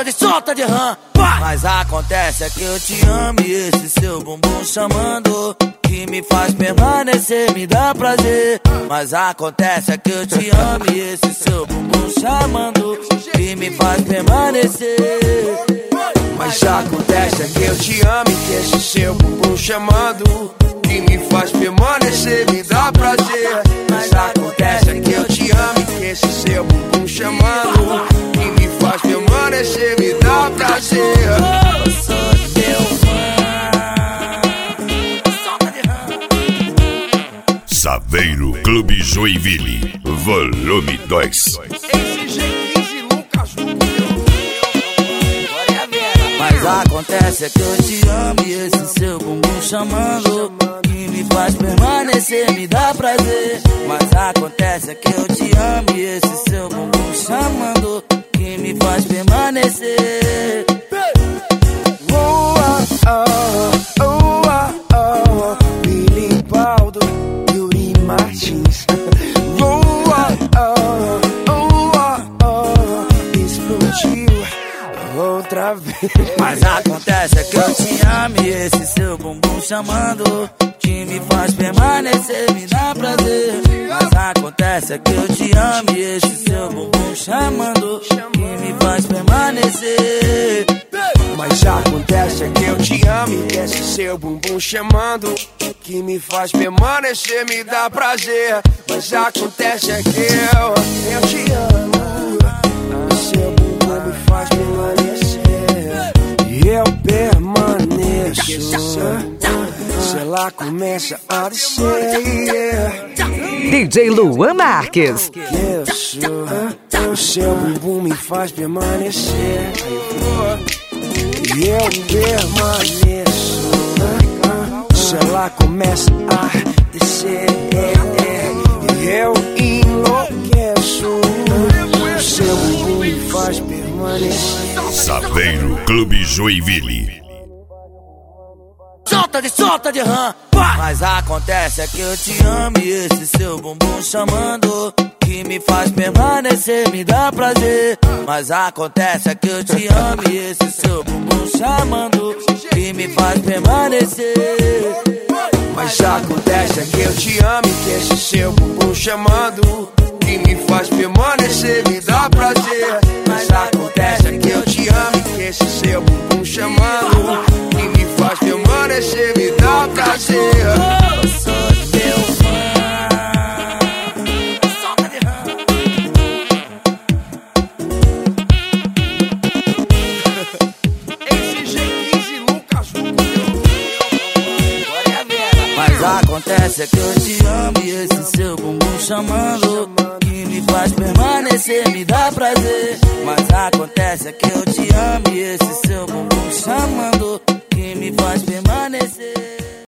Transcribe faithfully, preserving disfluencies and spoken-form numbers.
Solta de, solta de rã, vai! Mas acontece é que eu te amo e esse seu bumbum chamando, que me faz permanecer, me dá prazer. Mas acontece é que eu te amo e esse seu bumbum chamando, que me faz permanecer. Mas acontece é que eu te amo e que esse seu bumbum chamando, que me faz permanecer, me dá prazer. Mas acontece é que eu te amo e que esse seu bumbum chamando, que me faz permanecer, me dá prazer. Eu sou teu fã. Saveiro Clube Joinville, volume dois. Mas acontece é que eu te amo e esse seu bumbum chamando, que me faz permanecer, me dá prazer. Mas acontece é que eu te amo e esse seu bumbum chamando, que me faz permanecer. Oh, oh, oh, oh, oh, Billy Baldo, Yuri Martins. Oh, oh, oh, oh, oh, explodiu outra vez. Mas acontece é que eu te amo e esse seu bumbum chamando, que me faz permanecer, me dá prazer. Mas acontece é que eu te amo e esse seu bumbum chamando, que me faz permanecer. Mas acontece é que eu te amo e que esse seu bumbum chamando, que me faz permanecer, me dá prazer. Mas acontece é que eu, eu te amo, o seu bumbum me faz permanecer, e eu permaneço. Se ela começa a descer, D J Luan Marques. isso, o seu bumbum me faz permanecer, e eu permaneço. Se ela começa a descer, e eu enlouqueço. O seu bumbum me faz permanecer. Saveiro Clube Joinville. Solta de, solta de rã, vai! Mas acontece é que eu te amo e esse seu bumbum chamando, que me faz permanecer, me dá prazer. Mas acontece é que eu te amo e esse seu bumbum chamando, que me faz permanecer. Mas acontece é que eu te amo e que esse seu bumbum chamando, que me faz permanecer, me dá prazer. Mas acontece é que eu te amo e que esse seu bumbum chamando, que me faz permanecer, me dá prazer. Eu sou teu fã. Solta de rã. Mas acontece é que eu te amo e esse seu bumbum chamando, que me faz permanecer, me dá prazer. Mas acontece é que eu te amo e esse seu bumbum chamando, que me faz permanecer.